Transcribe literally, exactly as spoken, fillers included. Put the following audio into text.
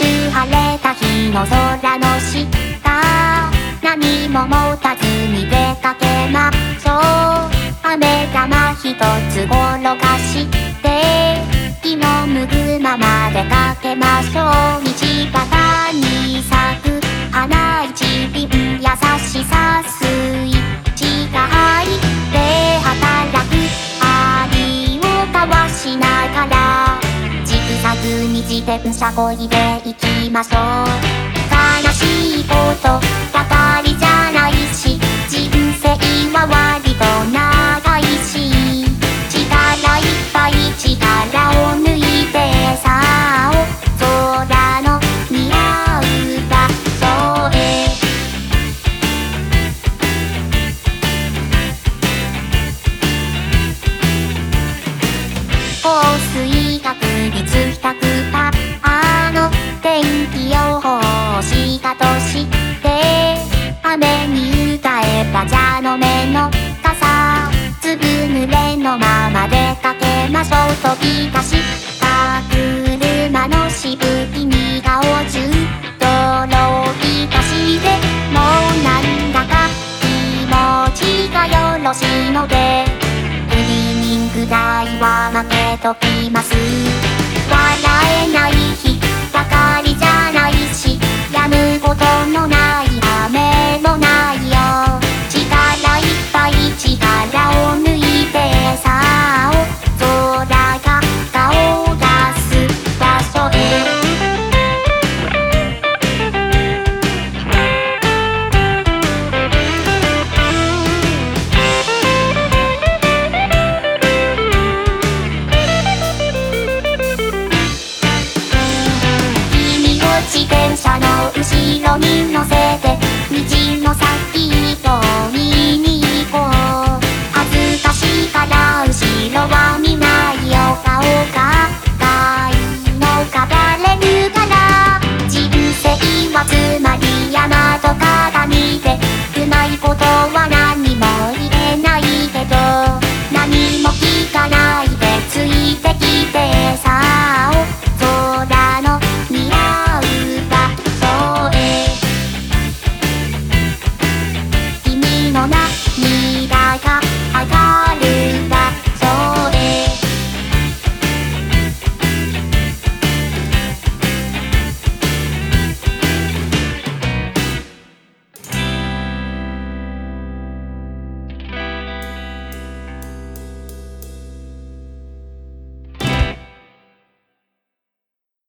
晴れた日の空の下、何も持たずに出かけましょう。飴玉一つ転がして気の向くまま出かけましょう。道端に咲く花一輪、優しさスイッチが入って働く愛を交わしながらジグザグに自転車こいで行きましょう。悲しいことばかりじゃないし、人生は割と長いし、力いっぱい力を抜いてさあ空の似合う場所へ。降水確率ひゃくパーセント、あの天気予報したとして雨に打たれた蛇の目の傘、ずぶ濡れのまま出かけましょう。飛び出した車のしぶきに顔中泥浸しで、もうなんだか気持ちがよろしいのでクリーニング代は負けときます。笑えない日ばかりじゃないし、止むことのない雨もないよ。力いっぱい力を抜いてさあ空が顔を出す場所へ。自転車の後ろに乗せ